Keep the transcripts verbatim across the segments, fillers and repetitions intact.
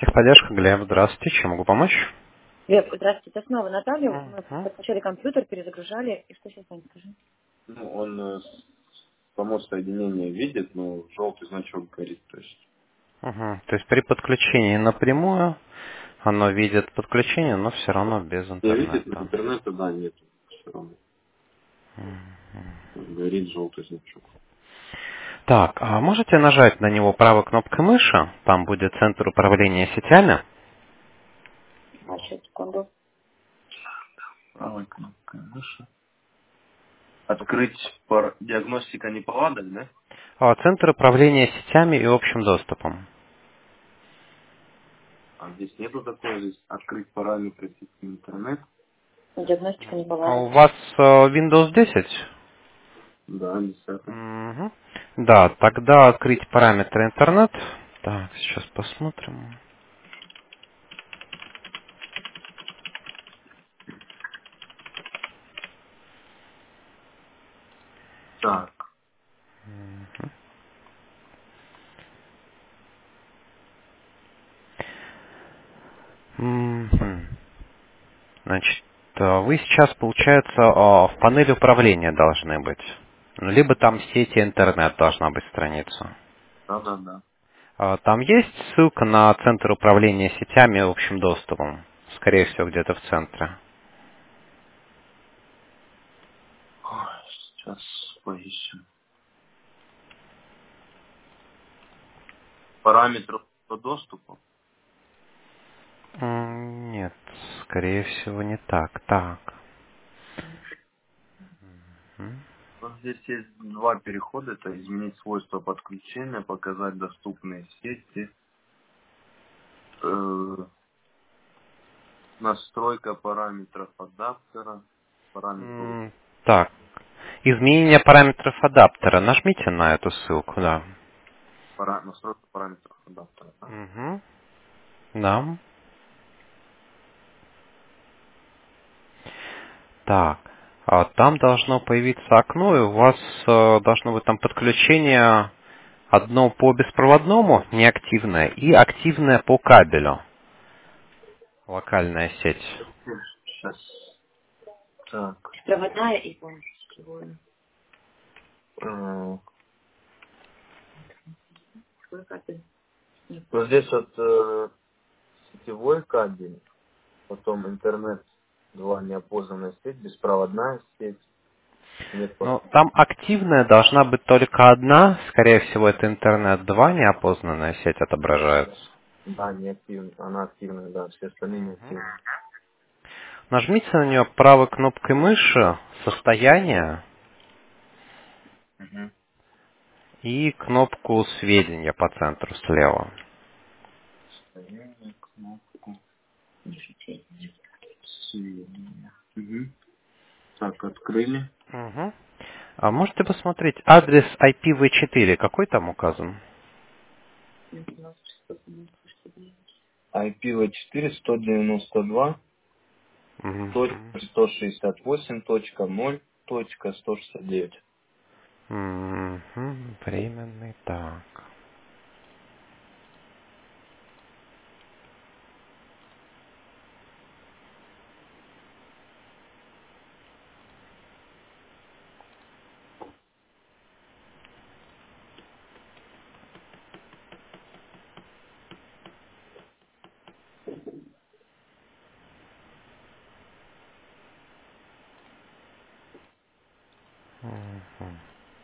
Техподдержка, Глеб, здравствуйте, чем могу помочь? Лев, здравствуйте, это снова Наталья. Мы Угу. подключали компьютер, перезагружали. И что сейчас, Ваня, скажи? Ну, он э, с- само соединение видит, но желтый значок горит. То есть Угу. То есть при подключении напрямую оно видит подключение, но все равно без не видит, но интернета. интернета, да, нет. Все равно горит желтый значок. Так, а можете нажать на него правой кнопкой мыши? Там будет центр управления сетями. А, сейчас, секунду. Правой кнопкой мыши. Открыть пар... диагностика неполадок, да? А, Центр управления сетями и общим доступом. А здесь нету такого, здесь открыть параметры сети интернет. Диагностика А неполадок. у вас э, Windows десять? Да, десятый. Мгм. Да, тогда открыть параметры интернет. Так, сейчас посмотрим. Так. Мгм. Значит, э, вы сейчас, получается, э, в панели управления должны быть. Ну, либо там сеть и интернет должна быть страница. Да, да, да. А там есть ссылка на центр управления сетями и общим доступом? Скорее всего, где-то в центре. Ой, сейчас поищем. Параметры по доступу. М, Нет, скорее всего, не так. Так. М. Вот здесь есть два перехода. Это изменить свойства подключения, показать доступные сети, э, настройка параметров адаптера, параметров, М, Так. Изменение параметров адаптера. Нажмите на эту ссылку, да. пара, настройка параметров адаптера. Да? Угу. Да. Так, а там должно появиться окно, и у вас э, должно быть там подключение одно по беспроводному, неактивное, и активное по кабелю, локальная сеть. Сейчас. Так. Беспроводная и вон сетевая. э, Какой кабель? Нет. Вот здесь вот э, сетевой кабель, потом интернет, два неопознанная сеть, беспроводная сеть. Нет, под- Но там активная должна быть только одна, скорее всего это интернет два, неопознанная сеть отображается. да, не активная, она активная, да, все остальные не Мгм. активные. Нажмите на нее правой кнопкой мыши «Состояние» Угу. и кнопку «Сведения» по центру слева. Состояние, кнопку, сведения. Угу. Так, открыли. Мгм. А можете посмотреть адрес ай пи ви четыре, какой там указан? ай пи ви четыре сто девяносто два Мгм. точка сто шестьдесят восемь точка ноль точка сто шестьдесят девять. Мгм. Временный, так. Мгм.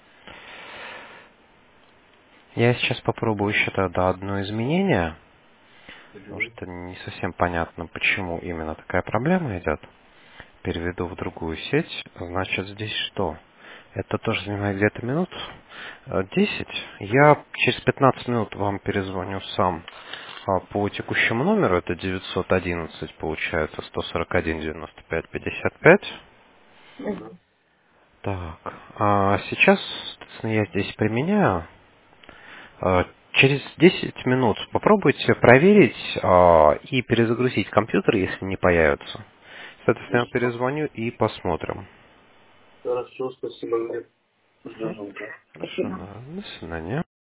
Я сейчас попробую еще тогда одно изменение, потому Угу. что не совсем понятно, почему именно такая проблема идет. Переведу в другую сеть. Значит, здесь что? Это тоже занимает где-то минут э, десять. Я через пятнадцать минут вам перезвоню сам а, по текущему номеру. Это девятьсот одиннадцать, получается, сто сорок один девяносто пять пятьдесят пять. Угу. Так, а сейчас, соответственно, я здесь применяю. А, Через десять минут попробуйте проверить а, и перезагрузить компьютер, если не появится. Соответственно, я Хорошо. перезвоню и посмотрим. Хорошо, спасибо. Мгм. Ждем. Хорошо, Спасибо. да. До свидания.